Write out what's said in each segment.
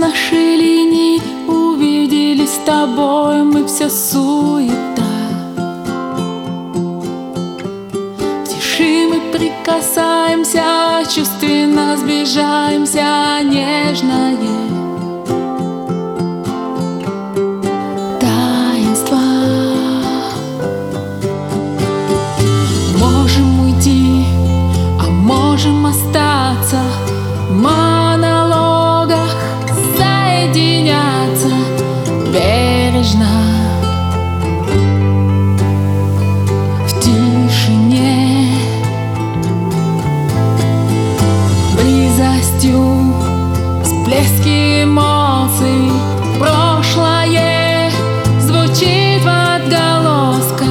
наши линии, увиделись с тобой, мы все суета. В тиши мы прикасаемся, чувственно сближаемся, нежное таинство. Можем уйти, а можем остаться, в монологах соединяться бережно. В тишине, близостью, всплески эмоций, прошлое звучит в отголосках.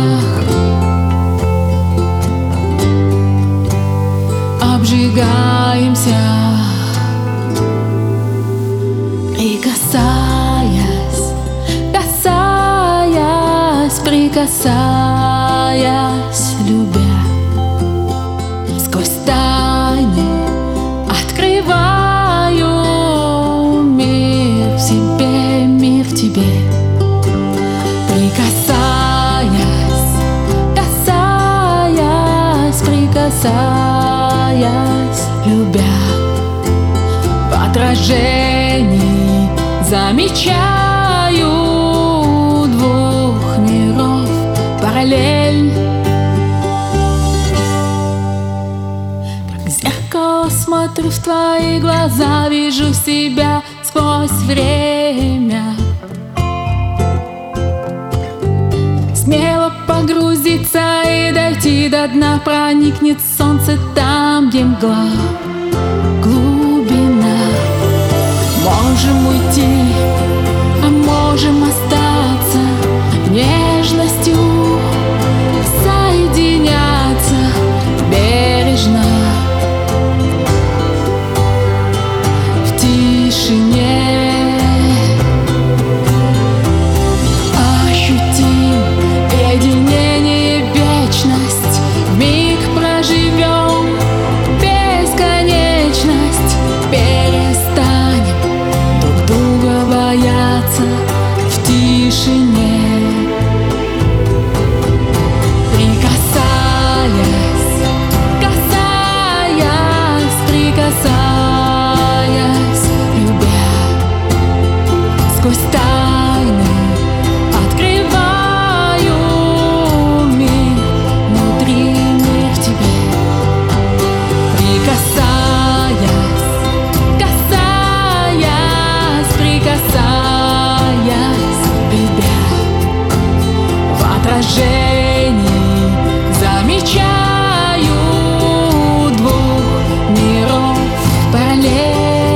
Обжигаемся, прикасаясь, касаясь, прикасаясь, любя. Сквозь тайны открываю мир в себе, мир в тебе. Прикасаясь, касаясь, прикасаясь, любя. В отражении замечаю двух миров параллель. Как в зеркало смотрю в твои глаза, вижу себя сквозь время. Смело погрузиться и дойти до дна, проникнет солнце там, где мгла, глубина. Можем уйти, а можем остаться, нежностью соединяться бережно. В тишине ощутим единение, вечность, вмиг проживем бесконечность, перестанем друг друга бояться в тишине. Прикасаясь, касаясь, прикасаясь, любя. Сквозь тайны открываю мир, внутри мир в тебе. Прикасаясь, касаясь, прикасаясь, любя. В отражении замечаю двух миров параллель.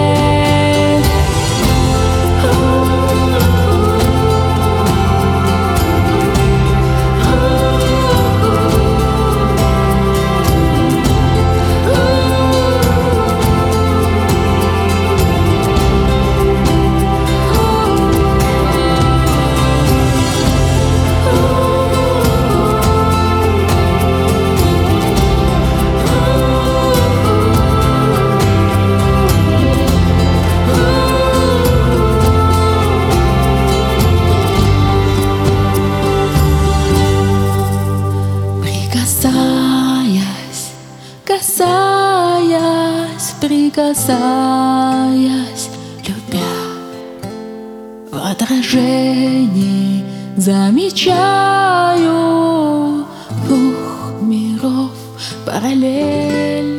Прикасаясь, касаясь, прикасаясь, любя. В отражении замечаю двух миров параллель.